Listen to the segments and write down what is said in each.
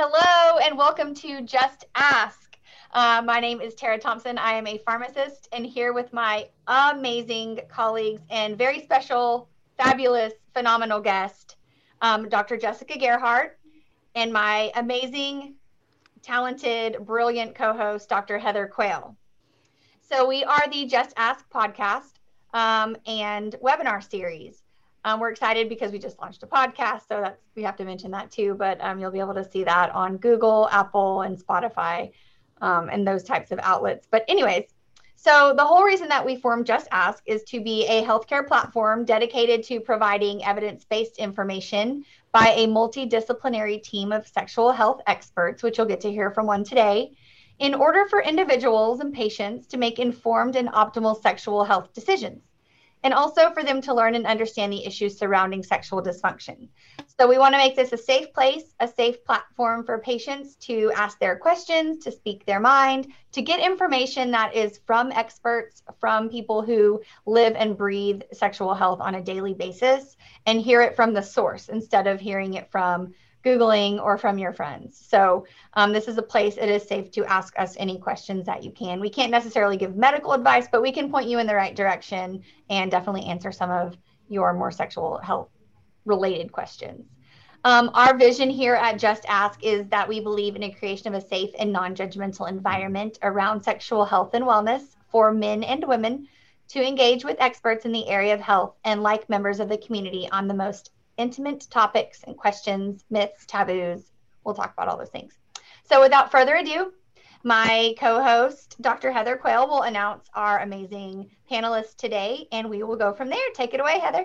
Hello and welcome to Just Ask. My name is Tara Thompson. I am a pharmacist and here with my amazing colleagues and very special, fabulous, phenomenal guest, Dr. Jessica Gerhardt, and my amazing, talented, brilliant co-host, Dr. Heather Quayle. So we are the Just Ask podcast and webinar series. We're excited because we just launched a podcast, so we have to mention that too, but you'll be able to see that on Google, Apple, and Spotify, and those types of outlets. But anyways, so the whole reason that we formed Just Ask is to be a healthcare platform dedicated to providing evidence-based information by a multidisciplinary team of sexual health experts, which you'll get to hear from one today, in order for individuals and patients to make informed and optimal sexual health decisions, and also for them to learn and understand the issues surrounding sexual dysfunction. So we want to make this a safe place, a safe platform for patients to ask their questions, to speak their mind, to get information that is from experts, from people who live and breathe sexual health on a daily basis, and hear it from the source instead of hearing it from Googling or from your friends. So this is a place it is safe to ask us any questions that you can. We can't necessarily give medical advice, but we can point you in the right direction and definitely answer some of your more sexual health related questions. Our vision here at Just Ask is that we believe in a creation of a safe and non-judgmental environment around sexual health and wellness for men and women to engage with experts in the area of health and like members of the community on the most intimate topics and questions, myths, taboos. We'll talk about all those things. So without further ado, my co-host, Dr. Heather Quayle, will announce our amazing panelists today, and we will go from there. Take it away, Heather.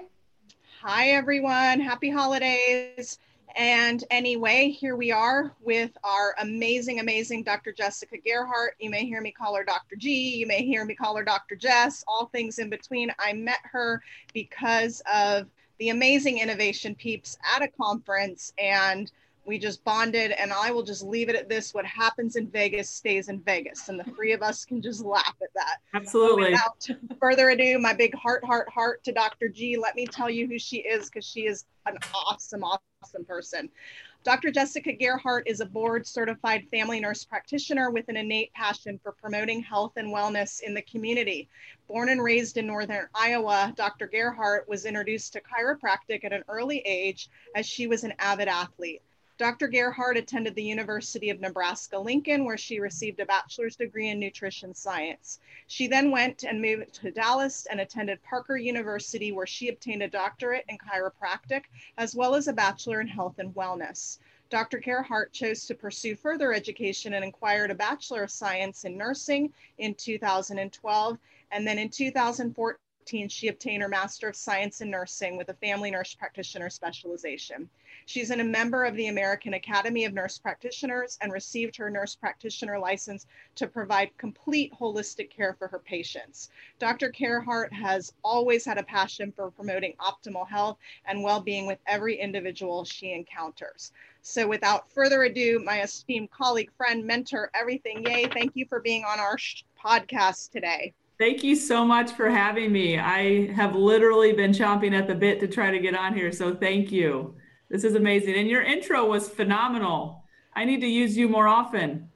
Hi, everyone. Happy holidays. And anyway, here we are with our amazing, amazing Dr. Jessica Gerhardt. You may hear me call her Dr. G. You may hear me call her Dr. Jess, all things in between. I met her because of the amazing innovation peeps at a conference, and we just bonded. And I will just leave it at this: what happens in Vegas stays in Vegas, and the three of us can just laugh at that. Absolutely. Without further ado, my big heart to Dr. G. Let me tell you who she is, because she is an awesome person. Dr. Jessica Gerhardt is a board-certified family nurse practitioner with an innate passion for promoting health and wellness in the community. Born and raised in northern Iowa, Dr. Gerhardt was introduced to chiropractic at an early age as she was an avid athlete. Dr. Gerhardt attended the University of Nebraska-Lincoln, where she received a bachelor's degree in nutrition science. She then went and moved to Dallas and attended Parker University, where she obtained a doctorate in chiropractic, as well as a bachelor in health and wellness. Dr. Gerhardt chose to pursue further education and acquired a Bachelor of Science in Nursing in 2012, and then in 2014, she obtained her Master of Science in Nursing with a family nurse practitioner specialization. She's a member of the American Academy of Nurse Practitioners and received her nurse practitioner license to provide complete holistic care for her patients. Dr. Gerhardt has always had a passion for promoting optimal health and well-being with every individual she encounters. So without further ado, my esteemed colleague, friend, mentor, everything, yay, thank you for being on our podcast today. Thank you so much for having me. I have literally been chomping at the bit to try to get on here, so thank you. This is amazing. And your intro was phenomenal. I need to use you more often.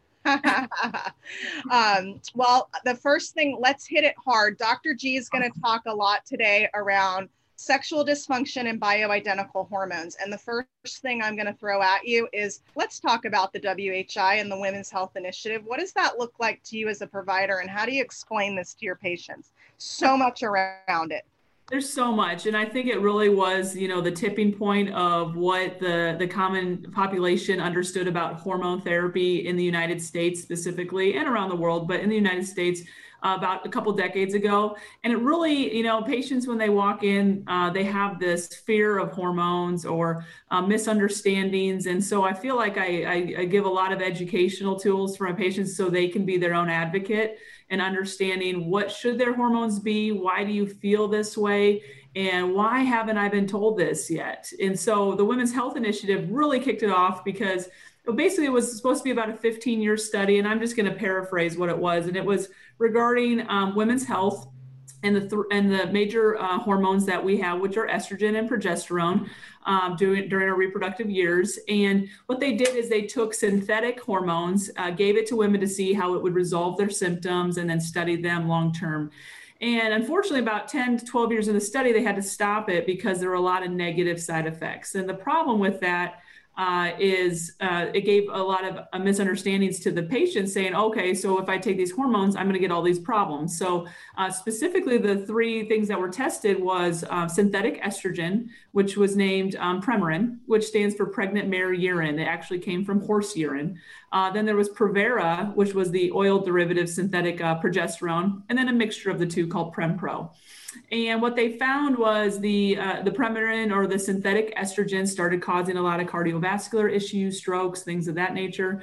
Well, the first thing, let's hit it hard. Dr. G is going to talk a lot today around sexual dysfunction and bioidentical hormones. And the first thing I'm going to throw at you is, let's talk about the WHI and the Women's Health Initiative. What does that look like to you as a provider, and how do you explain this to your patients? So much around it. There's so much. And I think it really was, the tipping point of what the common population understood about hormone therapy in the United States specifically, and around the world, but in the United States about a couple decades ago. And it really, patients, when they walk in, they have this fear of hormones or misunderstandings. And so I feel like I give a lot of educational tools for my patients so they can be their own advocate and understanding what should their hormones be, why do you feel this way, and why haven't I been told this yet? And so the Women's Health Initiative really kicked it off because basically it was supposed to be about a 15-year study, and I'm just going to paraphrase what it was. And it was regarding women's health and the major hormones that we have, which are estrogen and progesterone, during our reproductive years. And what they did is they took synthetic hormones, gave it to women to see how it would resolve their symptoms, and then studied them long term. And unfortunately, about 10 to 12 years in the study, they had to stop it because there were a lot of negative side effects. And the problem with that is it gave a lot of misunderstandings to the patients, saying, okay, so if I take these hormones, I'm going to get all these problems. So specifically, the three things that were tested was synthetic estrogen, which was named Premarin, which stands for pregnant mare urine. It actually came from horse urine. Then there was Provera, which was the oil derivative synthetic progesterone, and then a mixture of the two called Prempro. And what they found was the Premarin, or the synthetic estrogen, started causing a lot of cardiovascular issues, strokes, things of that nature.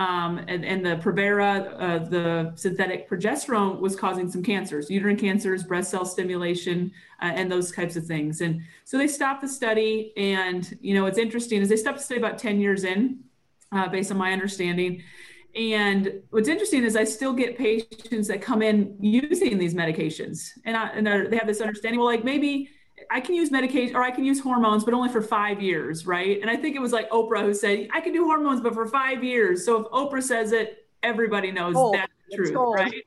And the Provera, the synthetic progesterone, was causing some cancers, uterine cancers, breast cell stimulation, and those types of things. And so they stopped the study. And, what's interesting is they stopped the study about 10 years in, based on my understanding. And what's interesting is I still get patients that come in using these medications, and they have this understanding, well, like, maybe I can use medication or I can use hormones, but only for 5 years, right? And I think it was like Oprah who said, I can do hormones, but for 5 years. So if Oprah says it, everybody knows that's the truth, right?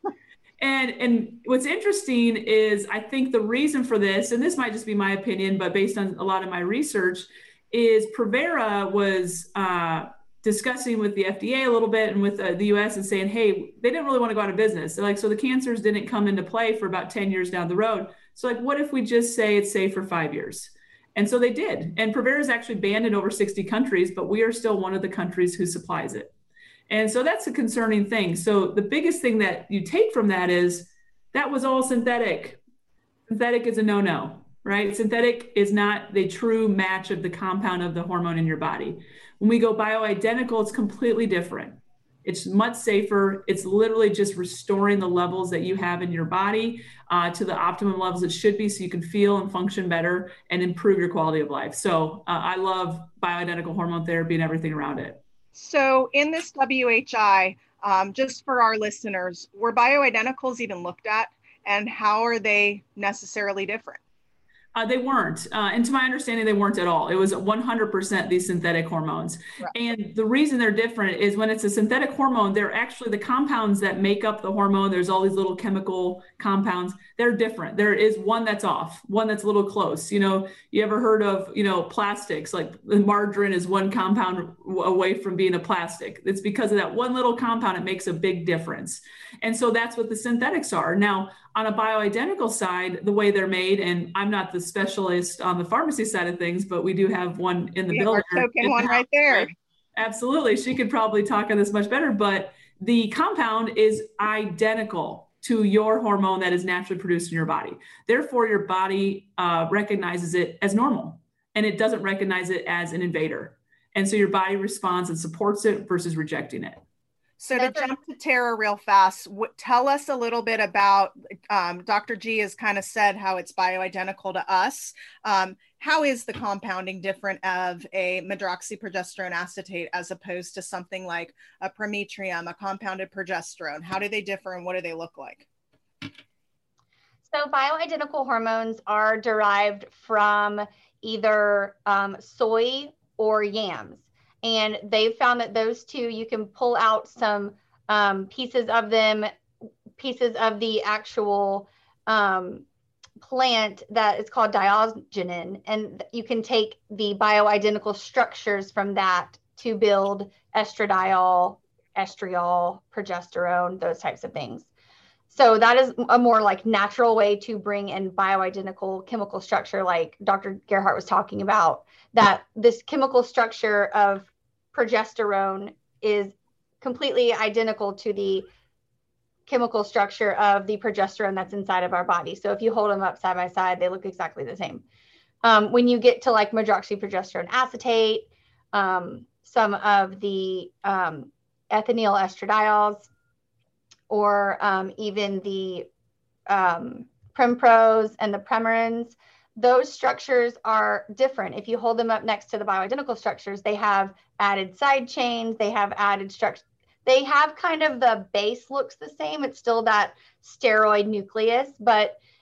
And what's interesting is, I think the reason for this, and this might just be my opinion, but based on a lot of my research, is Provera was discussing with the FDA a little bit and with the US, and saying, hey, they didn't really want to go out of business. They're like, so the cancers didn't come into play for about 10 years down the road. So like, what if we just say it's safe for 5 years? And so they did. And Provera is actually banned in over 60 countries, but we are still one of the countries who supplies it. And so that's a concerning thing. So the biggest thing that you take from that is that was all synthetic. Synthetic is a no-no, right? Synthetic is not the true match of the compound of the hormone in your body. When we go bioidentical, it's completely different. It's much safer. It's literally just restoring the levels that you have in your body to the optimum levels it should be, so you can feel and function better and improve your quality of life. So I love bioidentical hormone therapy and everything around it. So in this WHI, just for our listeners, were bioidenticals even looked at, and how are they necessarily different? They weren't. And to my understanding, they weren't at all. It was 100% these synthetic hormones. Right. And the reason they're different is when it's a synthetic hormone, they're actually the compounds that make up the hormone. There's all these little chemical compounds. They're different. There is one that's off, one that's a little close. You ever heard of, plastics? Like margarine is one compound away from being a plastic. It's because of that one little compound. It makes a big difference. And so that's what the synthetics are. Now, on a bioidentical side, the way they're made, and I'm not the specialist on the pharmacy side of things, but we do have one in the building. One right there. Right? Absolutely. She could probably talk on this much better, but the compound is identical to your hormone that is naturally produced in your body. Therefore, your body recognizes it as normal, and it doesn't recognize it as an invader. And so your body responds and supports it versus rejecting it. So to jump to Tara real fast, tell us a little bit about, Dr. G has kind of said how it's bioidentical to us. How is the compounding different of a medroxyprogesterone acetate as opposed to something like a prometrium, a compounded progesterone? How do they differ, and what do they look like? So bioidentical hormones are derived from either soy or yams. And they've found that those two, you can pull out some pieces of them, pieces of the actual plant that is called diogenin. And you can take the bioidentical structures from that to build estradiol, estriol, progesterone, those types of things. So that is a more like natural way to bring in bioidentical chemical structure, like Dr. Gerhart was talking about, that this chemical structure of progesterone is completely identical to the chemical structure of the progesterone that's inside of our body. So if you hold them up side by side, they look exactly the same. When you get to like medroxyprogesterone acetate, some of the ethinyl estradiols, or even the Prempros and the Premarins, those structures are different. If you hold them up next to the bioidentical structures, they have added side chains, they have added structures. They have kind of the base looks the same. It's still that steroid nucleus, but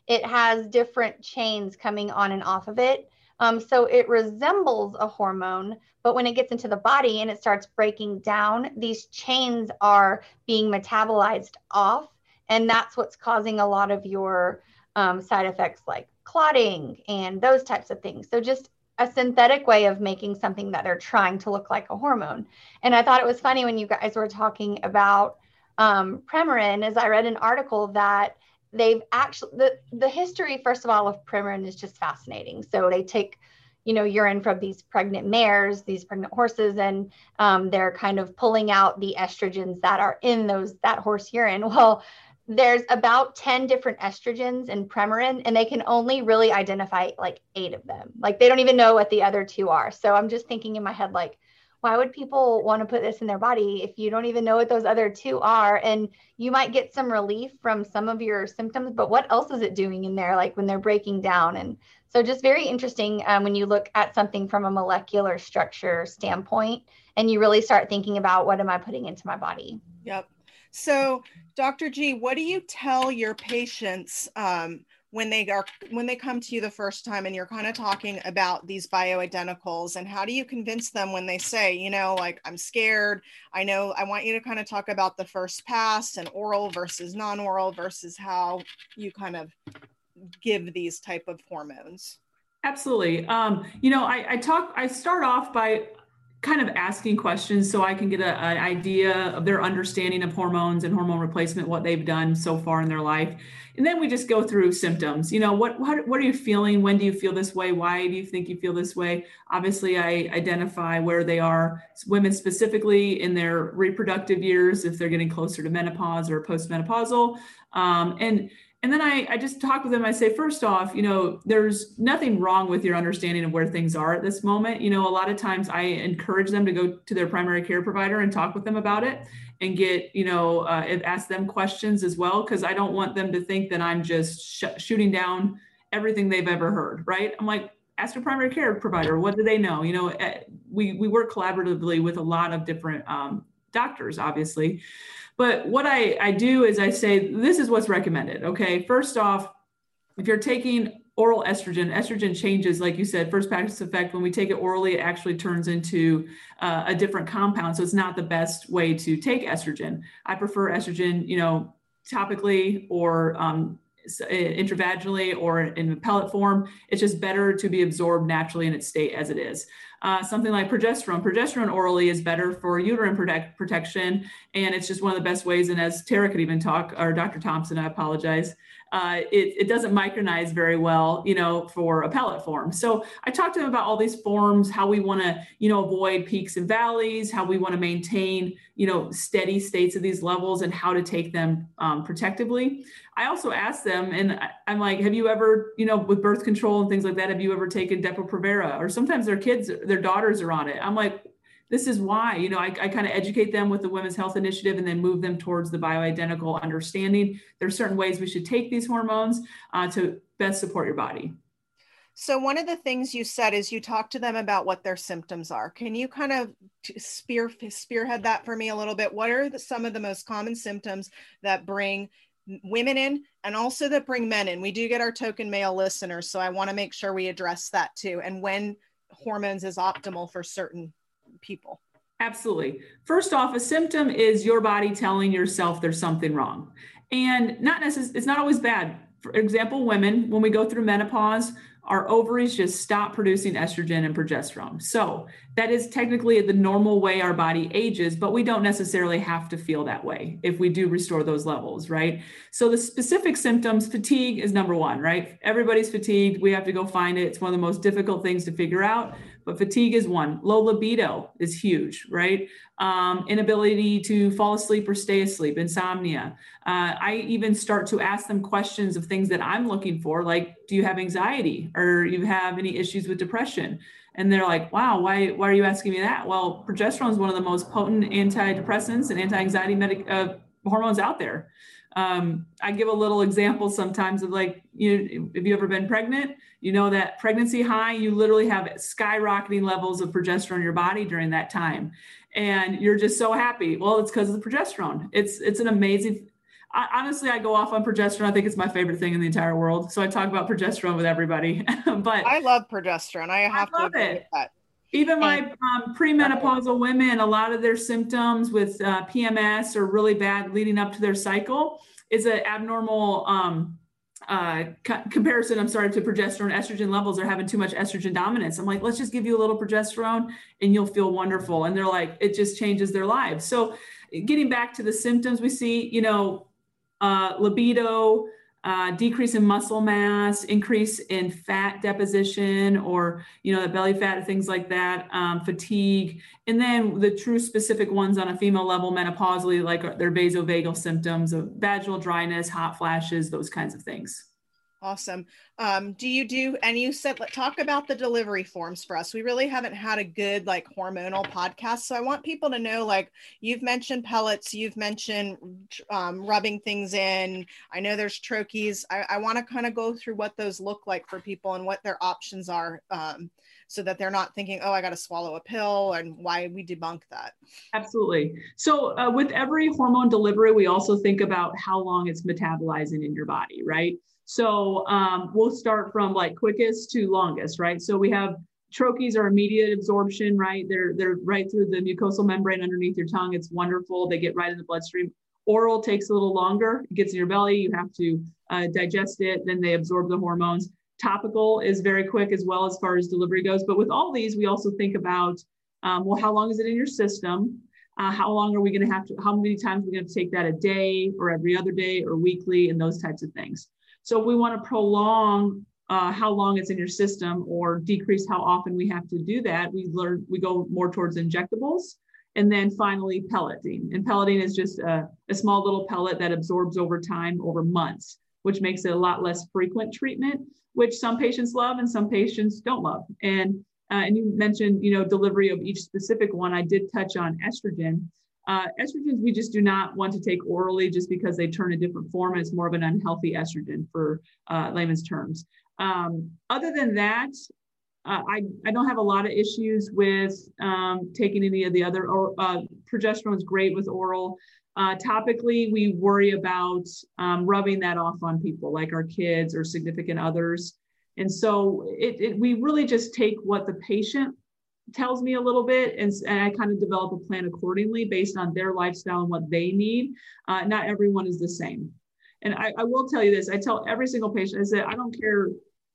it has different chains coming on and off of it. So it resembles a hormone, but when it gets into the body and it starts breaking down, these chains are being metabolized off. And that's what's causing a lot of your side effects like clotting and those types of things. So just a synthetic way of making something that they're trying to look like a hormone. And I thought it was funny when you guys were talking about Premarin, as I read an article that they've actually, the history, first of all, of Premarin is just fascinating. So they take, urine from these pregnant mares, these pregnant horses, and they're kind of pulling out the estrogens that are in that horse urine. Well, there's about 10 different estrogens in Premarin, and they can only really identify like 8 of them. Like they don't even know what the other 2 are. So I'm just thinking in my head, like, why would people want to put this in their body if you don't even know what those other 2 are? And you might get some relief from some of your symptoms, but what else is it doing in there? Like when they're breaking down. And so just very interesting when you look at something from a molecular structure standpoint, and you really start thinking about, what am I putting into my body? Yep. So Dr. G, what do you tell your patients when they come to you the first time and you're kind of talking about these bioidenticals, and how do you convince them when they say, like, I'm scared, I want you to kind of talk about the first pass and oral versus non-oral versus how you kind of give these type of hormones? Absolutely. I start off by kind of asking questions so I can get an idea of their understanding of hormones and hormone replacement, what they've done so far in their life. And then we just go through symptoms. What are you feeling? When do you feel this way? Why do you think you feel this way? Obviously, I identify where they are, women specifically in their reproductive years, if they're getting closer to menopause or postmenopausal. And then I just talk with them. I say, first off, there's nothing wrong with your understanding of where things are at this moment. A lot of times I encourage them to go to their primary care provider and talk with them about it and get, ask them questions as well, because I don't want them to think that I'm just shooting down everything they've ever heard, right? I'm like, ask your primary care provider, what do they know? We work collaboratively with a lot of different doctors, obviously. But what I do is I say, this is what's recommended. Okay. First off, if you're taking oral estrogen changes, like you said, first pass effect, when we take it orally, it actually turns into a different compound. So it's not the best way to take estrogen. I prefer estrogen, topically or intravaginally or in a pellet form. It's just better to be absorbed naturally in its state as it is. Something like progesterone orally is better for uterine protection. And it's just one of the best ways. And as Tara could even talk, or Dr. Thompson, I apologize, it doesn't micronize very well, for a pellet form. So I talked to them about all these forms, how we want to, avoid peaks and valleys, how we want to maintain, steady states of these levels, and how to take them protectively. I also asked them, and I'm like, have you ever, with birth control and things like that, have you ever taken Depo-Provera? Or sometimes their kids, their daughters are on it. I'm like, this is why, I kind of educate them with the Women's Health Initiative and then move them towards the bioidentical understanding. There's certain ways we should take these hormones to best support your body. So one of the things you said is you talk to them about what their symptoms are. Can you kind of spearhead that for me a little bit? What are some of the most common symptoms that bring women in and also that bring men in? We do get our token male listeners, so I want to make sure we address that too. And when hormones is optimal for certain people. Absolutely. First off, a symptom is your body telling yourself there's something wrong. And it's not always bad. For example, women, when we go through menopause, our ovaries just stop producing estrogen and progesterone. So that is technically the normal way our body ages, but we don't necessarily have to feel that way if we do restore those levels, right? So the specific symptoms, fatigue is number one, right? Everybody's fatigued. We have to go find it. It's one of the most difficult things to figure out, but fatigue is one. Low libido is huge, right? Inability to fall asleep or stay asleep, insomnia. I even start to ask them questions of things that I'm looking for, like, do you have anxiety or you have any issues with depression? And they're like, wow, why are you asking me that? Well, progesterone is one of the most potent antidepressants and anti-anxiety hormones out there. I give a little example sometimes of like, if you ever been pregnant, that pregnancy high, you literally have skyrocketing levels of progesterone in your body during that time. And you're just so happy. Well, it's because of the progesterone. It's an amazing, honestly, I go off on progesterone. I think it's my favorite thing in the entire world. So I talk about progesterone with everybody. But I love progesterone. I have to agree with that. Even my premenopausal women, a lot of their symptoms with PMS are really bad leading up to their cycle is an abnormal comparison, I'm sorry, to progesterone. Estrogen levels are having too much estrogen dominance. I'm like, let's just give you a little progesterone and you'll feel wonderful. And they're like, it just changes their lives. So getting back to the symptoms we see, libido, decrease in muscle mass, increase in fat deposition, or, the belly fat, things like that, fatigue. And then the true specific ones on a female level menopausally, like their vasovagal symptoms of vaginal dryness, hot flashes, those kinds of things. Awesome. And you said, talk about the delivery forms for us. We really haven't had a good hormonal podcast. So I want people to know, you've mentioned pellets, you've mentioned rubbing things in. I know there's troches. I want to kind of go through what those look like for people and what their options are, so that they're not thinking, oh, I got to swallow a pill, and why we debunk that. Absolutely. So with every hormone delivery, we also think about how long it's metabolizing in your body, right? So we'll start from quickest to longest, right? So we have troches are immediate absorption, right? They're right through the mucosal membrane underneath your tongue. It's wonderful. They get right in the bloodstream. Oral takes a little longer. It gets in your belly. You have to digest it. Then they absorb the hormones. Topical is very quick as well as far as delivery goes. But with all these, we also think about, well, how long is it in your system? How long are we going to have to, how many times are we going to take that a day or every other day or weekly, and those types of things. So we want to prolong how long it's in your system or decrease how often we have to do that. We go more towards injectables, and then finally pelleting. And pelleting is just a small little pellet that absorbs over time, over months, which makes it a lot less frequent treatment, which some patients love and some patients don't love. And you mentioned, delivery of each specific one. I did touch on estrogen. Estrogens, we just do not want to take orally just because they turn a different form. It's more of an unhealthy estrogen for layman's terms. Other than that, I don't have a lot of issues with taking any of the other, progesterone is great with oral. Topically, we worry about rubbing that off on people like our kids or significant others. And so we really just take what the patient tells me a little bit, and I kind of develop a plan accordingly based on their lifestyle and what they need. Not everyone is the same. And I will tell you this, I tell every single patient, I say, I don't care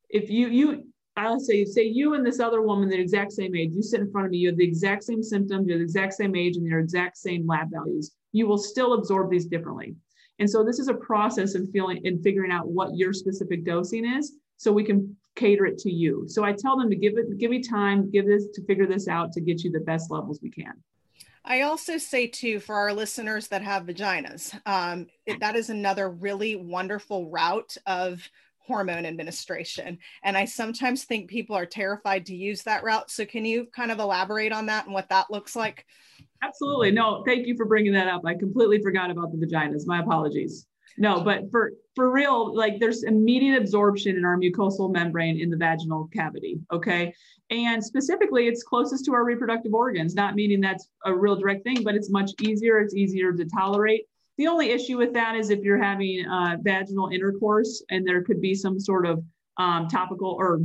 if I'll say you and this other woman, the exact same age, you sit in front of me, you have the exact same symptoms, you're the exact same age, and your exact same lab values. You will still absorb these differently. And so this is a process of figuring out what your specific dosing is, so we can cater it to you. So I tell them to give me time, to figure this out to get you the best levels we can. I also say too, for our listeners that have vaginas, that is another really wonderful route of hormone administration. And I sometimes think people are terrified to use that route. So can you kind of elaborate on that and what that looks like? Absolutely. No, thank you for bringing that up. I completely forgot about the vaginas. My apologies. No, but for real, there's immediate absorption in our mucosal membrane in the vaginal cavity, okay? And specifically, it's closest to our reproductive organs, not meaning that's a real direct thing, but it's much easier. It's easier to tolerate. The only issue with that is if you're having vaginal intercourse and there could be some sort of topical or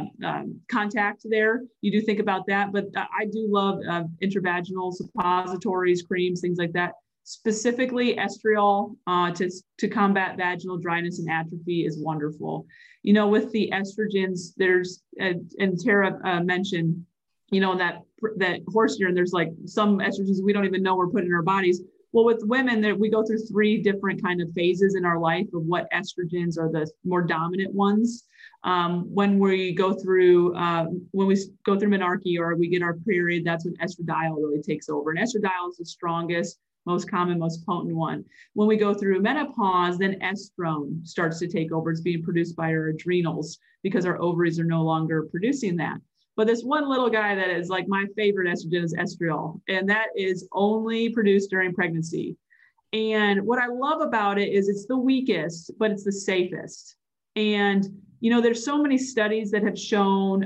contact there, you do think about that. But I do love intravaginal suppositories, creams, things like that. Specifically, estriol to combat vaginal dryness and atrophy is wonderful. With the estrogens, there's, and Tara mentioned, that horse urine, there's some estrogens we don't even know we're putting in our bodies. Well, with women, we go through 3 different kind of phases in our life of what estrogens are the more dominant ones. When we go through menarche or we get our period, that's when estradiol really takes over. And estradiol is the strongest, most common, most potent one. When we go through menopause, then estrone starts to take over. It's being produced by our adrenals because our ovaries are no longer producing that. But this one little guy that is my favorite estrogen is estriol, and that is only produced during pregnancy. And what I love about it is it's the weakest, but it's the safest. And there's so many studies that have shown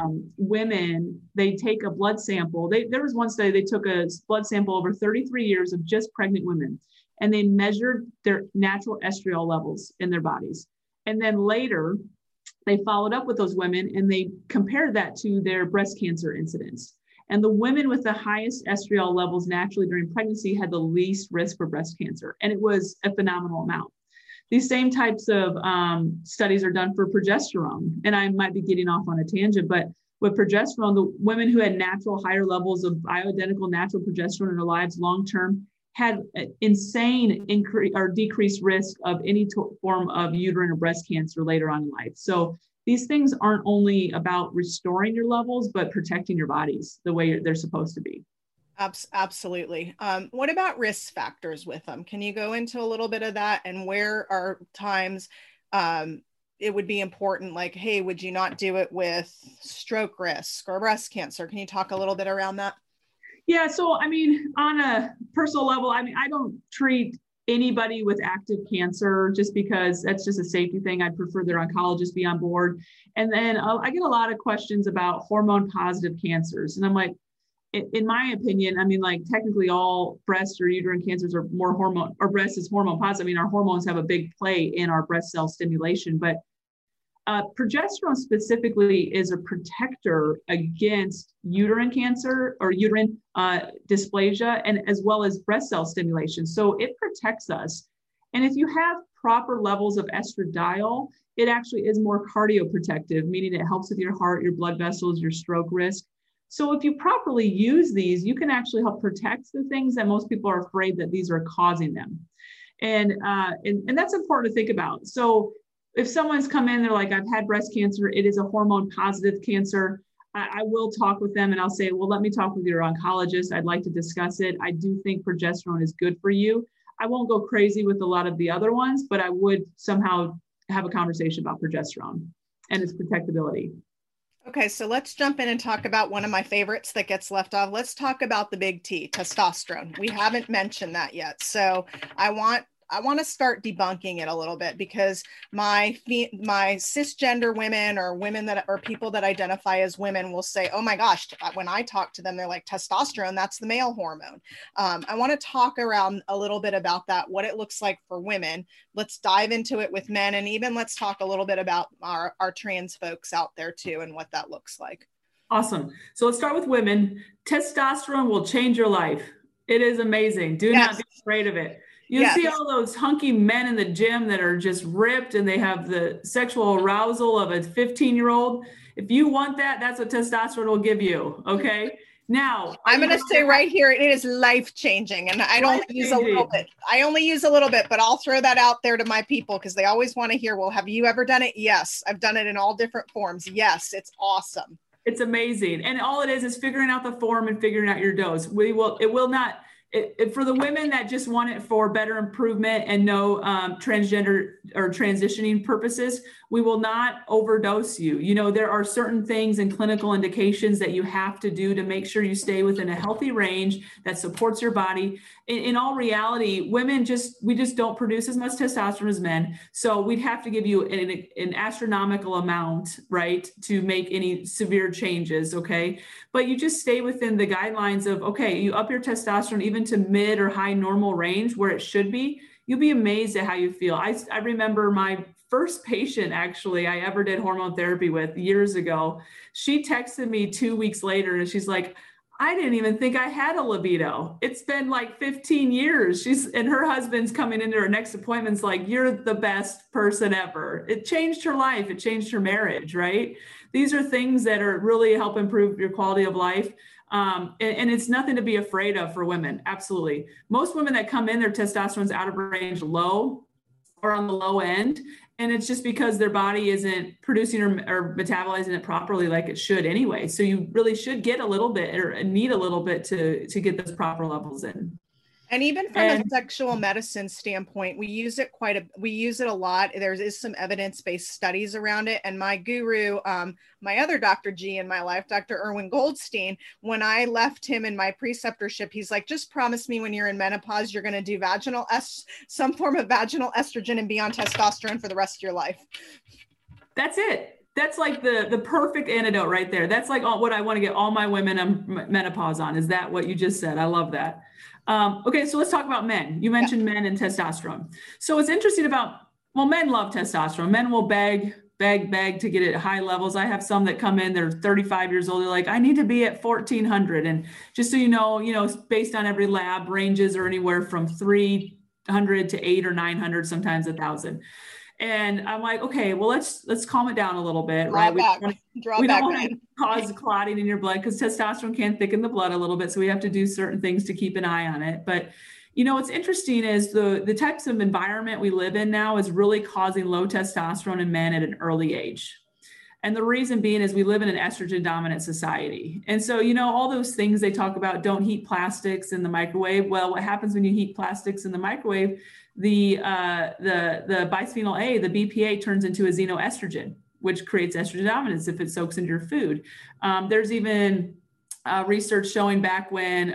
women, they take a blood sample. There was one study, they took a blood sample over 33 years of just pregnant women. and they measured their natural estriol levels in their bodies. And then later, they followed up with those women and they compared that to their breast cancer incidence. And the women with the highest estriol levels naturally during pregnancy had the least risk for breast cancer. And it was a phenomenal amount. These same types of studies are done for progesterone. And I might be getting off on a tangent, but with progesterone, the women who had natural higher levels of bioidentical natural progesterone in their lives long-term had insane increase or decreased risk of any form of uterine or breast cancer later on in life. So these things aren't only about restoring your levels, but protecting your bodies the way they're supposed to be. Absolutely. What about risk factors with them? Can you go into a little bit of that, and where are times it would be important, like, hey, would you not do it with stroke risk or breast cancer? Can you talk a little bit around that? Yeah. So, I mean, on a personal level, I mean, I don't treat anybody with active cancer just because that's just a safety thing. I'd prefer their oncologist be on board. And then I get a lot of questions about hormone positive cancers. And I'm like, in my opinion, I mean, like technically all breast or uterine cancers are more hormone, or breast is hormone positive. I mean, our hormones have a big play in our breast cell stimulation, but progesterone specifically is a protector against uterine cancer or uterine dysplasia, and as well as breast cell stimulation. So it protects us. And if you have proper levels of estradiol, it actually is more cardioprotective, meaning it helps with your heart, your blood vessels, your stroke risk. So if you properly use these, you can actually help protect the things that most people are afraid that these are causing them. And that's important to think about. So if someone's come in, they're like, I've had breast cancer, it is a hormone positive cancer, I will talk with them and I'll say, well, let me talk with your oncologist. I'd like to discuss it. I do think progesterone is good for you. I won't go crazy with a lot of the other ones, but I would somehow have a conversation about progesterone and its protectability. Okay, so let's jump in and talk about one of my favorites that gets left off. Let's talk about the big T, testosterone. We haven't mentioned that yet. So I want to start debunking it a little bit, because my cisgender women, or women that are people that identify as women, will say, oh my gosh, when I talk to them, they're like, testosterone, that's the male hormone. I want to talk around a little bit about that, what it looks like for women. Let's dive into it with men, and even let's talk a little bit about our trans folks out there too, and what that looks like. Awesome. So let's start with women. Testosterone will change your life. It is amazing. Do not be afraid of it. You see all those hunky men in the gym that are just ripped and they have the sexual arousal of a 15-year-old. If you want that, that's what testosterone will give you. Okay. Now, I'm going to say right here, it is life-changing. And I don't use a little bit. I only use a little bit, but I'll throw that out there to my people, because they always want to hear, well, have you ever done it? Yes. I've done it in all different forms. Yes. It's awesome. It's amazing. And all it is figuring out the form and figuring out your dose. For the women that just want it for better improvement and no transgender or transitioning purposes, we will not overdose you. You know, there are certain things and clinical indications that you have to do to make sure you stay within a healthy range that supports your body. In all reality, we just don't produce as much testosterone as men. So we'd have to give you an astronomical amount, right, to make any severe changes, okay? But you just stay within the guidelines of, okay, you up your testosterone even to mid or high normal range where it should be. You'll be amazed at how you feel. I remember my first patient actually I ever did hormone therapy with years ago. She texted me 2 weeks later and she's like, I didn't even think I had a libido. It's been like 15 years. And her husband's coming into her next appointment's like, you're the best person ever. It changed her life. It changed her marriage, right? These are things that are really help improve your quality of life. And it's nothing to be afraid of for women. Absolutely. Most women that come in, their testosterone's out of range low or on the low end. And it's just because their body isn't producing or metabolizing it properly like it should anyway. So you really should get a little bit or need a little bit to get those proper levels in. And even from a sexual medicine standpoint, we use it a lot. There is some evidence-based studies around it. And my guru, my other Dr. G in my life, Dr. Erwin Goldstein, when I left him in my preceptorship, he's like, just promise me when you're in menopause, you're going to do some form of vaginal estrogen and be on testosterone for the rest of your life. That's it. That's like the perfect antidote right there. That's like what I want to get all my women on menopause on. Is that what you just said? I love that. Okay, so let's talk about men. You mentioned men and testosterone. So what's interesting about, well, men love testosterone. Men will beg to get it at high levels. I have some that come in, they're 35 years old. They're like, I need to be at 1400. And just so you know, based on every lab, ranges are anywhere from 300 to 800 or 900, sometimes 1,000. And I'm like, okay, well, let's calm it down a little bit, right? We don't want to cause clotting in your blood, because testosterone can thicken the blood a little bit. So we have to do certain things to keep an eye on it. But what's interesting is the types of environment we live in now is really causing low testosterone in men at an early age. And the reason being is we live in an estrogen dominant society. And so, all those things they talk about, don't heat plastics in the microwave. Well, what happens when you heat plastics in the microwave? The bisphenol A, the BPA, turns into a xenoestrogen, which creates estrogen dominance if it soaks into your food. There's even research showing back when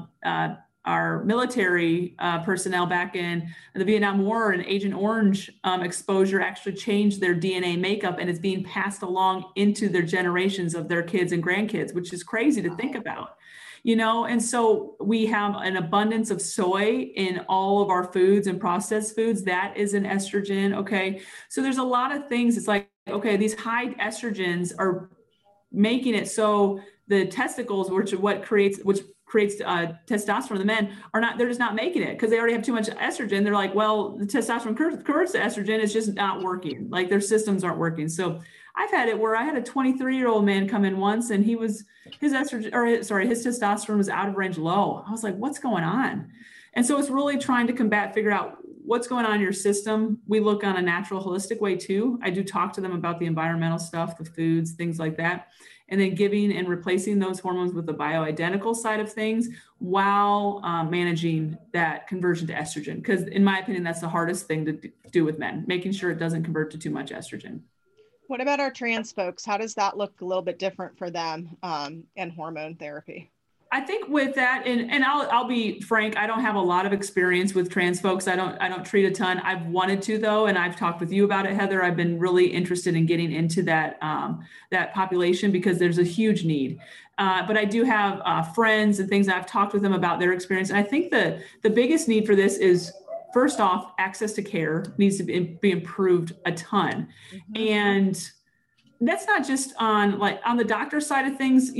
our military personnel back in the Vietnam War and Agent Orange exposure actually changed their DNA makeup, and it's being passed along into their generations of their kids and grandkids, which is crazy to think about. And so we have an abundance of soy in all of our foods and processed foods. That is an estrogen. Okay. So there's a lot of things. It's like, okay, these high estrogens are making it so the testicles, which creates testosterone in the men, they're just not making it because they already have too much estrogen. They're like, well, the testosterone converts to estrogen. It's just not working. Like their systems aren't working. So I've had it where I had a 23-year-old man come in once, and his testosterone was out of range low. I was like, what's going on? And so it's really trying to figure out what's going on in your system. We look on a natural, holistic way too. I do talk to them about the environmental stuff, the foods, things like that. And then giving and replacing those hormones with the bioidentical side of things while managing that conversion to estrogen. Because in my opinion, that's the hardest thing to do with men, making sure it doesn't convert to too much estrogen. What about our trans folks? How does that look a little bit different for them and hormone therapy? I think with that, and I'll be frank, I don't have a lot of experience with trans folks. I don't treat a ton. I've wanted to though, and I've talked with you about it, Heather. I've been really interested in getting into that population because there's a huge need. But I do have friends and things. I've talked with them about their experience, and I think the biggest need for this is, first off, access to care needs to be improved a ton, and that's not just on the doctor side of things.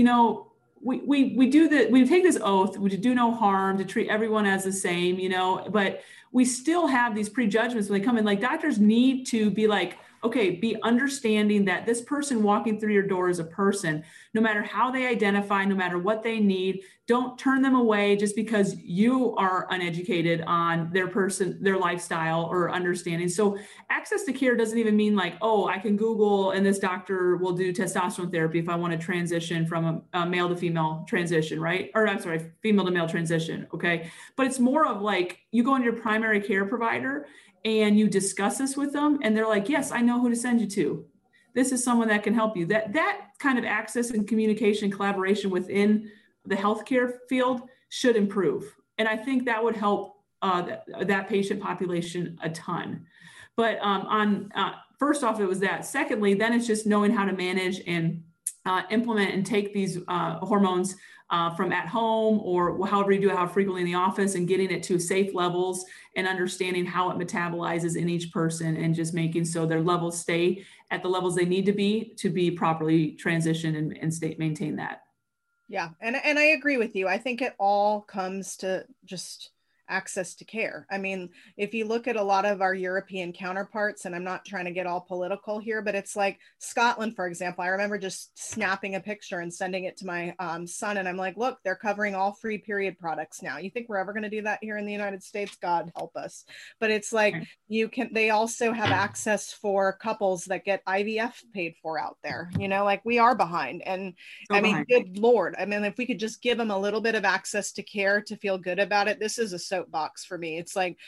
We take this oath, we do no harm, to treat everyone as the same, but we still have these prejudgments when they come in. Like, doctors need to be like, okay, be understanding that this person walking through your door is a person, no matter how they identify, no matter what they need. Don't turn them away just because you are uneducated on their lifestyle or understanding. So access to care doesn't even mean like, oh, I can Google and this doctor will do testosterone therapy if I want to transition from a male to female transition, right? Or I'm sorry, female to male transition. Okay. But it's more of like, you go into your primary care provider and you discuss this with them, and they're like, yes, I know who to send you to. This is someone that can help you. That kind of access and communication, collaboration within the healthcare field should improve. And I think that would help that patient population a ton. But first off, it was that. Secondly, then it's just knowing how to manage and implement and take these hormones from at home or however you do it, how frequently in the office, and getting it to safe levels and understanding how it metabolizes in each person, and just making so their levels stay at the levels they need to be properly transitioned and maintain that. Yeah. And I agree with you. I think it all comes to just access to care. I mean, if you look at a lot of our European counterparts, and I'm not trying to get all political here, but it's like Scotland, for example. I remember just snapping a picture and sending it to my son, and I'm like, look, they're covering all free period products now. You think we're ever going to do that here in the United States? God help us. But it's like, they also have access for couples that get IVF paid for out there, like we are behind. And good Lord, I mean, if we could just give them a little bit of access to care to feel good about it. This is a soapbox for me. It's like,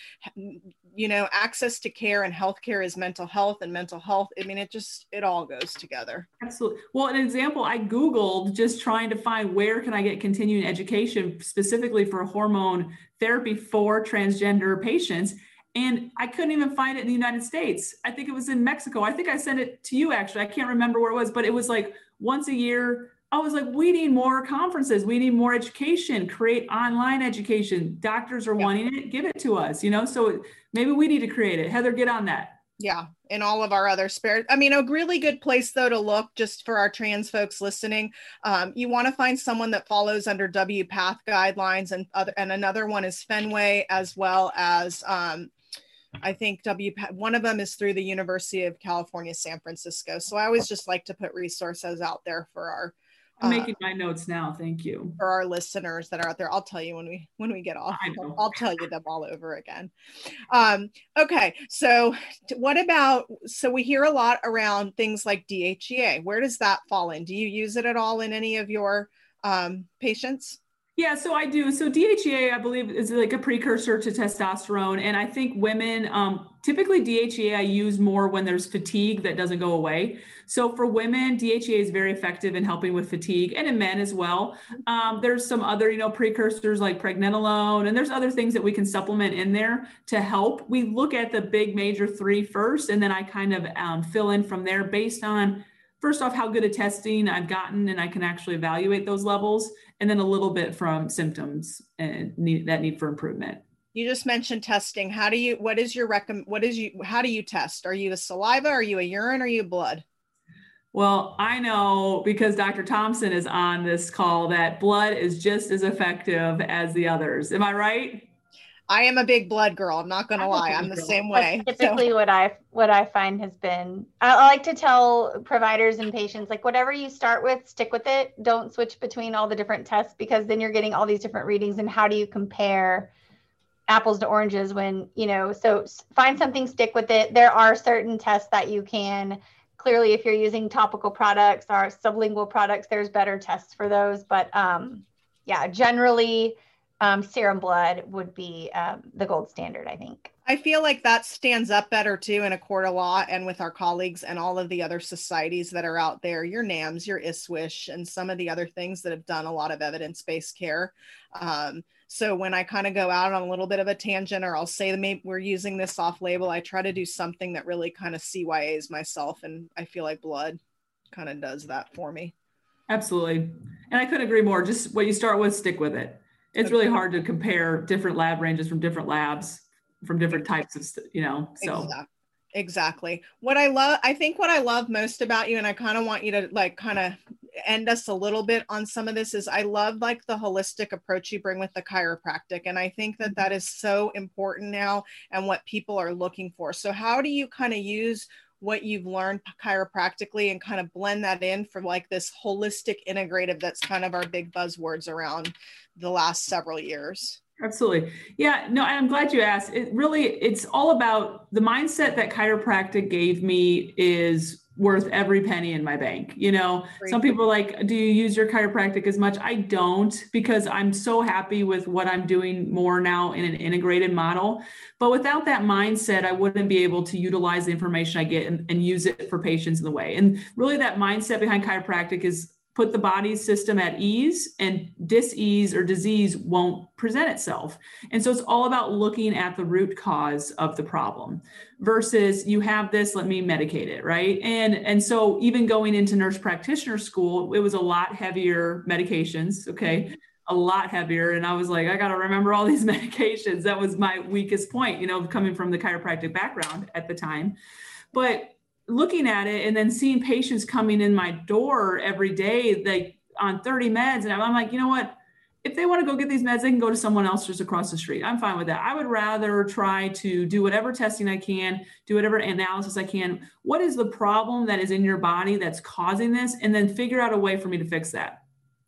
access to care, and healthcare is mental health, and mental health, I mean, it all goes together. Absolutely. Well, an example, I Googled just trying to find where can I get continuing education specifically for hormone therapy for transgender patients. And I couldn't even find it in the United States. I think it was in Mexico. I think I sent it to you, actually. I can't remember where it was, but it was like once a year. I was like, we need more conferences. We need more education, create online education. Doctors are wanting it, give it to us, so maybe we need to create it. Heather, get on that. Yeah, and all of our other spare. I mean, a really good place though to look, just for our trans folks listening. You want to find someone that follows under WPATH guidelines, and another one is Fenway, as well as I think one of them is through the University of California, San Francisco. So I always just like to put resources out there for our. I'm making my notes now. Thank you. For our listeners that are out there. I'll tell you when we get off. I'll tell you them all over again. Okay. So we hear a lot around things like DHEA. Where does that fall in? Do you use it at all in any of your patients? Yeah, so I do. So DHEA, I believe, is like a precursor to testosterone. And I think women, typically DHEA I use more when there's fatigue that doesn't go away. So for women, DHEA is very effective in helping with fatigue, and in men as well. There's some other, precursors like pregnenolone, and there's other things that we can supplement in there to help. We look at the big major three first, and then I kind of fill in from there based on, first off, how good a testing I've gotten, and I can actually evaluate those levels, and then a little bit from symptoms and need for improvement. You just mentioned testing. How do you test? Are you a saliva? Are you a urine? Are you blood? Well, I know, because Dr. Thompson is on this call, that blood is just as effective as the others. Am I right? I am a big blood girl. I'm not going to lie. I'm the same way. That's typically what I find has been, I like to tell providers and patients, like, whatever you start with, stick with it. Don't switch between all the different tests, because then you're getting all these different readings, and how do you compare apples to oranges when, so find something, stick with it. There are certain tests that you can, clearly, if you're using topical products or sublingual products, there's better tests for those. But generally, serum blood would be the gold standard, I think. I feel like that stands up better too in a court of law, and with our colleagues and all of the other societies that are out there, your NAMS, your ISWISH, and some of the other things that have done a lot of evidence-based care. So when I kind of go out on a little bit of a tangent, or I'll say maybe we're using this off label, I try to do something that really kind of CYAs myself. And I feel like blood kind of does that for me. Absolutely. And I couldn't agree more. Just what you start with, stick with it. It's really hard to compare different lab ranges from different labs, from different types of, so. Exactly. I think what I love most about you, and I kind of want you to kind of end us a little bit on some of this, is I love the holistic approach you bring with the chiropractic. And I think that is so important now, and what people are looking for. So how do you kind of use what you've learned chiropractically and kind of blend that in for this holistic integrative that's kind of our big buzzwords around the last several years? Absolutely. Yeah, no, I'm glad you asked. It's all about the mindset that chiropractic gave me is worth every penny in my bank. Some people are like, do you use your chiropractic as much? I don't, because I'm so happy with what I'm doing more now in an integrated model. But without that mindset, I wouldn't be able to utilize the information I get and use it for patients in the way. And really that mindset behind chiropractic is put the body's system at ease, and dis-ease or disease won't present itself. And so it's all about looking at the root cause of the problem versus you have this, let me medicate it, right? And so even going into nurse practitioner school, it was a lot heavier medications, okay? A lot heavier. And I was like, I got to remember all these medications. That was my weakest point, coming from the chiropractic background at the time. But looking at it and then seeing patients coming in my door every day, on 30 meds. And I'm like, you know what? If they want to go get these meds, they can go to someone else just across the street. I'm fine with that. I would rather try to do whatever testing I can, do whatever analysis I can. What is the problem that is in your body that's causing this? And then figure out a way for me to fix that.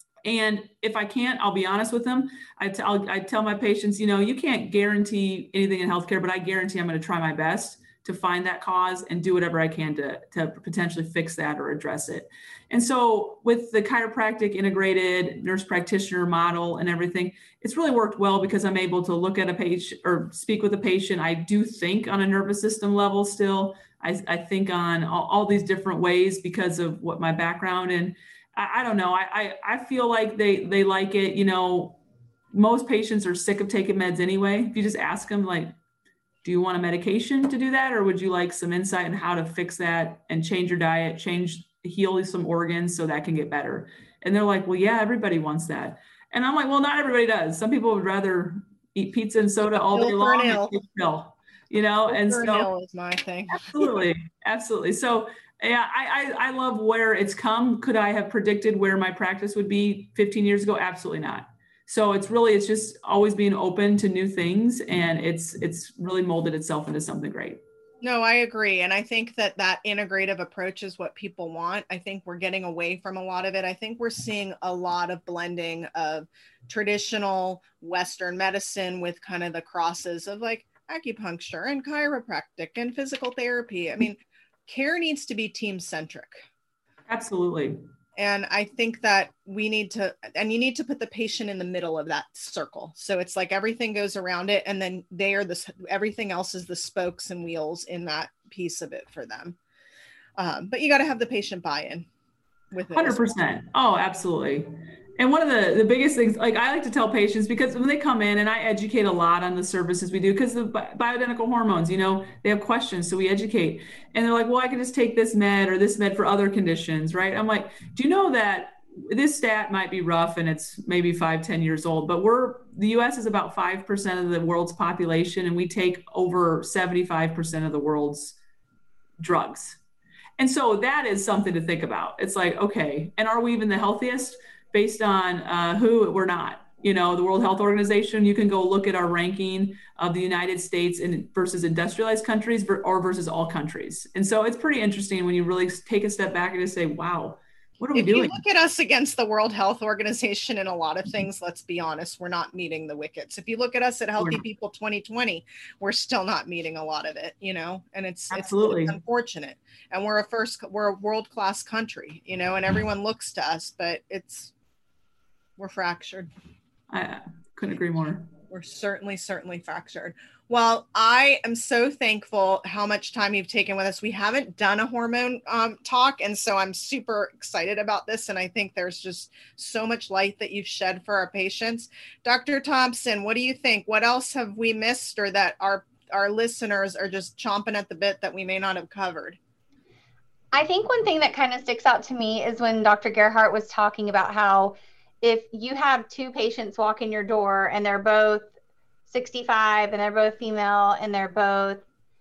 And if I can't, I'll be honest with them. I tell my patients, you can't guarantee anything in healthcare, but I guarantee I'm going to try my best to find that cause and do whatever I can to potentially fix that or address it. And so with the chiropractic integrated nurse practitioner model and everything, it's really worked well because I'm able to look at a patient or speak with a patient. I do think on a nervous system level still. I think on all these different ways because of what my background, and I don't know. I feel like they like it. Most patients are sick of taking meds anyway. If you just ask them, do you want a medication to do that? Or would you like some insight on how to fix that and change your diet, heal some organs so that can get better? And they're like, well, yeah, everybody wants that. And I'm like, well, not everybody does. Some people would rather eat pizza and soda all day long and take a pill, and so is my thing. Absolutely. So yeah, I love where it's come. Could I have predicted where my practice would be 15 years ago? Absolutely not. So it's just always being open to new things, and it's really molded itself into something great. No, I agree. And I think that integrative approach is what people want. I think we're getting away from a lot of it. I think we're seeing a lot of blending of traditional Western medicine with kind of the crosses of like acupuncture and chiropractic and physical therapy. I mean, care needs to be team centric. Absolutely. And I think that you need to put the patient in the middle of that circle. So it's like everything goes around it, and then everything else is the spokes and wheels in that piece of it for them. But you got to have the patient buy-in with it. 100%. Oh, absolutely. And one of the biggest things, like I like to tell patients, because when they come in, and I educate a lot on the services we do, because the bioidentical hormones, they have questions, so we educate. And they're like, well, I can just take this med or this med for other conditions, right? I'm like, do you know that this stat might be rough and it's maybe 5-10 years old, but the US is about 5% of the world's population, and we take over 75% of the world's drugs. And so that is something to think about. It's like, okay, and are we even the healthiest? Based on who we're not. The World Health Organization, you can go look at our ranking of the United States versus industrialized countries or versus all countries. And so it's pretty interesting when you really take a step back and just say, wow, what are we doing? If you look at us against the World Health Organization in a lot of things, let's be honest, we're not meeting the wickets. If you look at us at Healthy People 2020, we're still not meeting a lot of it, and it's unfortunate. And we're a world-class country, and everyone looks to us, but we're fractured. I couldn't agree more. We're certainly fractured. Well, I am so thankful how much time you've taken with us. We haven't done a hormone talk, and so I'm super excited about this. And I think there's just so much light that you've shed for our patients. Dr. Thompson, what do you think? What else have we missed, or that our listeners are just chomping at the bit that we may not have covered? I think one thing that kind of sticks out to me is when Dr. Gerhart was talking about how if you have two patients walk in your door and they're both 65 and they're both female and they're both,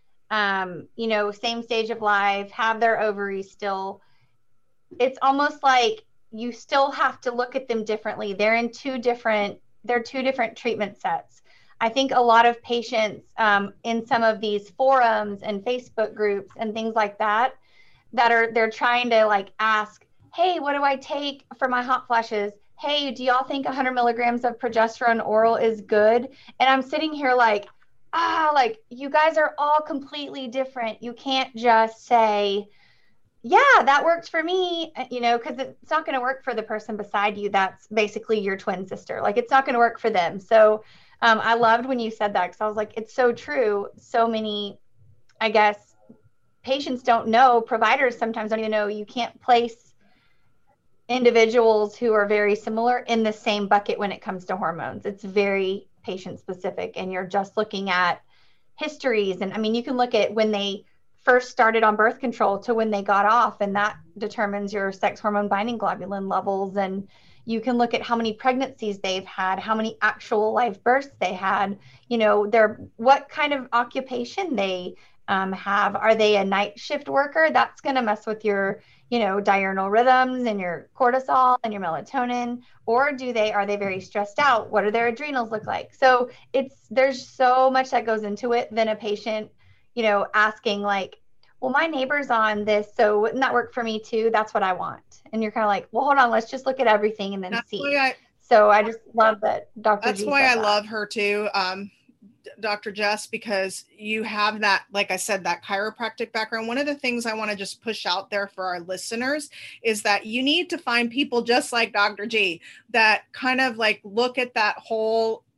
same stage of life, have their ovaries still, it's almost like you still have to look at them differently. They're two different treatment sets. I think a lot of patients in some of these forums and Facebook groups and things like that, they're trying to like ask, hey, what do I take for my hot flashes? Hey, do y'all think 100 milligrams of progesterone oral is good? And I'm sitting here like you guys are all completely different. You can't just say, yeah, that works for me, because it's not going to work for the person beside you. That's basically your twin sister. Like, it's not going to work for them. So I loved when you said that, because I was like, it's so true. So many, I guess, patients don't know, providers sometimes don't even know, you can't place individuals who are very similar in the same bucket when it comes to hormones. It's very patient specific, and you're just looking at histories. And I mean, you can look at when they first started on birth control to when they got off, and that determines your sex hormone binding globulin levels. And you can look at how many pregnancies they've had, how many actual live births they had, what kind of occupation they have. Are they a night shift worker? That's going to mess with your diurnal rhythms and your cortisol and your melatonin. Or are they very stressed out? What do their adrenals look like? So there's so much that goes into it than a patient, asking like, well, my neighbor's on this, so wouldn't that work for me too? That's what I want. And you're kind of like, well, hold on, let's just look at everything and then see. So I just love that Dr. G. That's why I love her too. Dr. Jess, because you have that, like I said, that chiropractic background. One of the things I want to just push out there for our listeners is that you need to find people just like Dr. G that kind of like look at that whole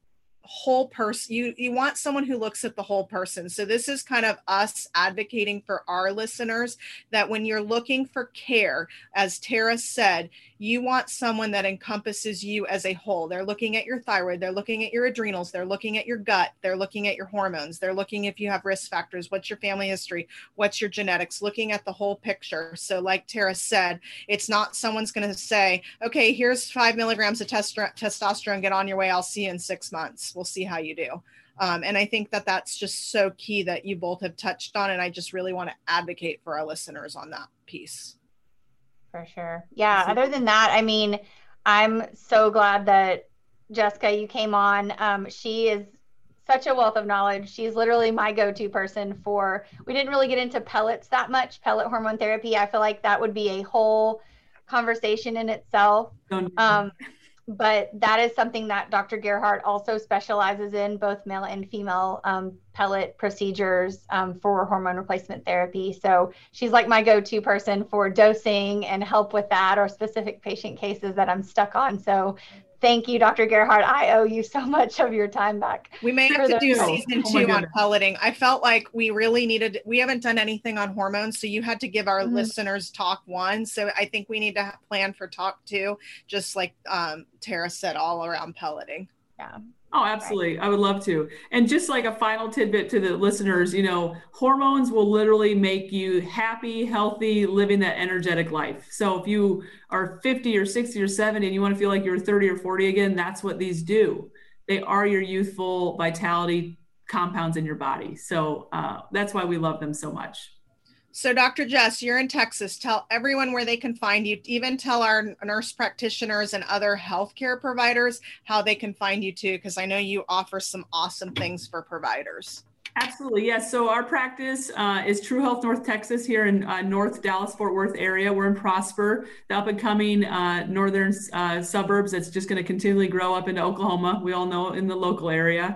whole person. You want someone who looks at the whole person. So this is kind of us advocating for our listeners that when you're looking for care, as Tara said, you want someone that encompasses you as a whole. They're looking at your thyroid, they're looking at your adrenals, they're looking at your gut, they're looking at your hormones, they're looking if you have risk factors, what's your family history, what's your genetics, looking at the whole picture. So like Tara said, it's not someone's going to say, okay, here's 5 milligrams of testosterone, get on your way, I'll see you in 6 months. We'll see how you do. And I think that that's just so key that you both have touched on. And I just really want to advocate for our listeners on that piece. For sure. Yeah. Other than that, I mean, I'm so glad that Jessica, you came on. She is such a wealth of knowledge. She's literally my go-to person for, we didn't really get into pellets that much, pellet hormone therapy. I feel like that would be a whole conversation in itself. But that is something that Dr. Gerhardt also specializes in, both male and female pellet procedures for hormone replacement therapy. So she's like my go-to person for dosing and help with that, or specific patient cases that I'm stuck on. So thank you, Dr. Gerhardt. I owe you so much of your time back. We may have to do season 2 on pelleting. I felt like we really needed, we haven't done anything on hormones. So you had to give our listeners talk 1. So I think we need to plan for talk 2, just like Tara said, all around pelleting. Yeah. Oh, absolutely. I would love to. And just like a final tidbit to the listeners, you know, hormones will literally make you happy, healthy, living that energetic life. So if you are 50 or 60 or 70 and you want to feel like you're 30 or 40 again, that's what these do. They are your youthful vitality compounds in your body. So that's why we love them so much. So Dr. Jess, you're in Texas. Tell everyone where they can find you. Even tell our nurse practitioners and other healthcare providers how they can find you too, because I know you offer some awesome things for providers. Absolutely. Yes. So our practice is True Health North Texas here in North Dallas, Fort Worth area. We're in Prosper, the up and coming northern suburbs that's just going to continually grow up into Oklahoma. We all know in the local area.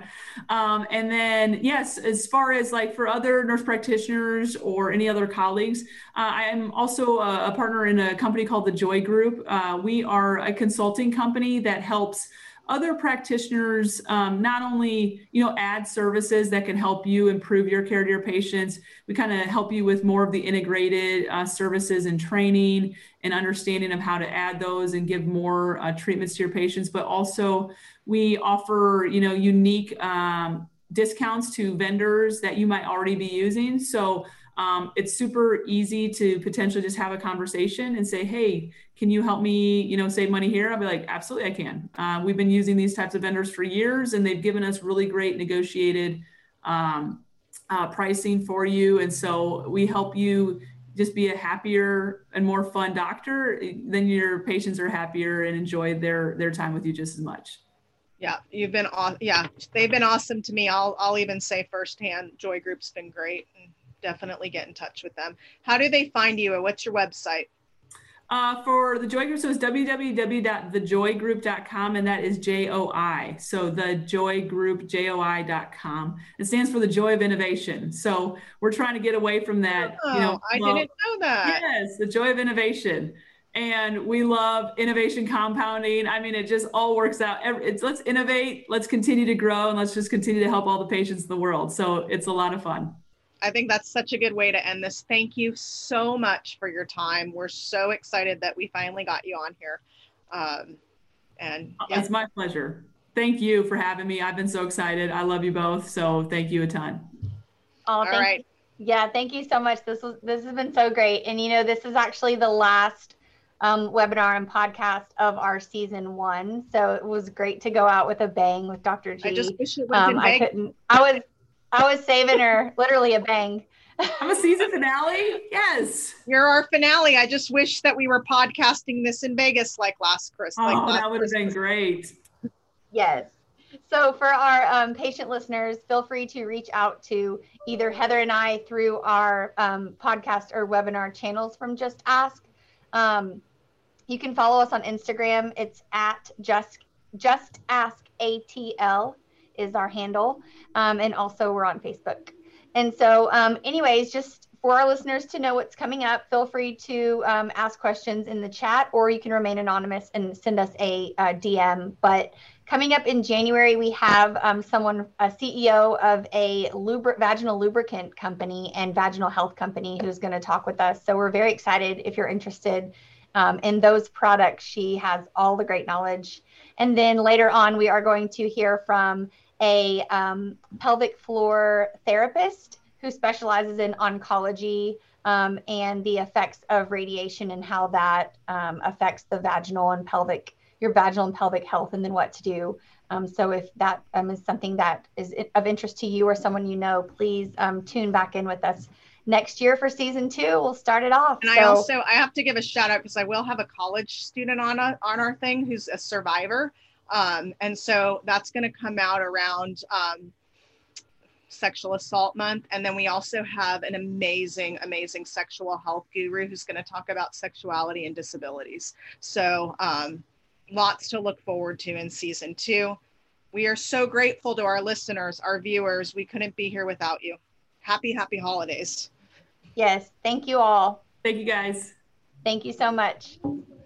And then, yes, as far as like for other nurse practitioners or any other colleagues, I am also a partner in a company called the Joy Group. We are a consulting company that helps other practitioners not only, you know, add services that can help you improve your care to your patients. We kind of help you with more of the integrated services and training and understanding of how to add those and give more treatments to your patients. But also we offer, you know, unique discounts to vendors that you might already be using. So it's super easy to potentially just have a conversation and say, hey, can you help me, you know, save money here? I'll be like, absolutely, I can. We've been using these types of vendors for years, and they've given us really great negotiated pricing for you. And so we help you just be a happier and more fun doctor. Then your patients are happier and enjoy their time with you just as much. Yeah, you've been they've been awesome to me. I'll even say firsthand, Joy Group's been great. And definitely get in touch with them. How do they find you, and what's your website? For the Joy Group, so it's www.thejoygroup.com, and that is JOI. So thejoygroup.com. It stands for the Joy of Innovation. So we're trying to get away from that. Oh, you know, I didn't know that. Yes, the Joy of Innovation. And we love innovation compounding. I mean, it just all works out. Let's innovate, let's continue to grow, and let's just continue to help all the patients in the world. So it's a lot of fun. I think that's such a good way to end this. Thank you so much for your time. We're so excited that we finally got you on here. It's my pleasure. Thank you for having me. I've been so excited. I love you both. So thank you a ton. Oh, all right. Yeah, thank you so much. This has been so great. And you know, this is actually the last webinar and podcast of our season 1. So it was great to go out with a bang with Dr. G. I just wish it was I was saving her literally a bang. I'm a season finale. Yes. You're our finale. I just wish that we were podcasting this in Vegas like last Christmas. That would have been great. Yes. So for our patient listeners, feel free to reach out to either Heather and I through our podcast or webinar channels from Just Ask. You can follow us on Instagram. It's at Just Ask ATL is our handle. And also we're on Facebook. And so anyways, just for our listeners to know what's coming up, feel free to ask questions in the chat, or you can remain anonymous and send us a DM. But Coming up in January, we have a CEO of a vaginal lubricant company and vaginal health company who's going to talk with us. So we're very excited if you're interested in those products. She has all the great knowledge. And then later on, we are going to hear from a pelvic floor therapist who specializes in oncology and the effects of radiation and how that affects the your vaginal and pelvic health, and then what to do. So if that is something that is of interest to you or someone you know, please tune back in with us next year for season 2. We'll start it off. And I have to give a shout out because I will have a college student on our thing who's a survivor. And so that's going to come out around Sexual Assault Month. And then we also have an amazing sexual health guru who's going to talk about sexuality and disabilities. So lots to look forward to in season 2. We are so grateful to our listeners, our viewers. We couldn't be here without you. Happy holidays. Yes. Thank you all. Thank you, guys. Thank you so much.